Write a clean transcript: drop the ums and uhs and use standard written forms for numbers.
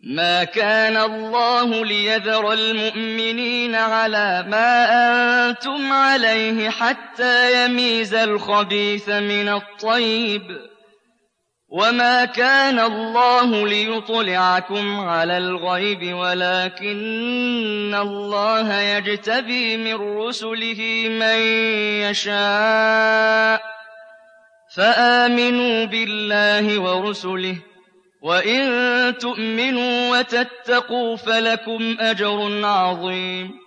مَا كَانَ اللَّهُ لِيَذَرَ الْمُؤْمِنِينَ عَلَىٰ مَا أَنتُمْ عَلَيْهِ حَتَّىٰ يَمِيزَ الْخَبِيثَ مِنَ الطَّيِّبِ ۗ وَمَا كَانَ اللَّهُ لِيُطْلِعَكُمْ عَلَى الْغَيْبِ وَلَٰكِنَّ اللَّهَ يَجْتَبِي مِن رُّسُلِهِ مَن يَشَاءُ ۖ فَآمِنُوا بِاللَّهِ وَرُسُلِهِ ۚ وَإِن تُؤْمِنُوا وَتَتَّقُوا فَلَكُمْ أَجْرٌ عَظِيمٌ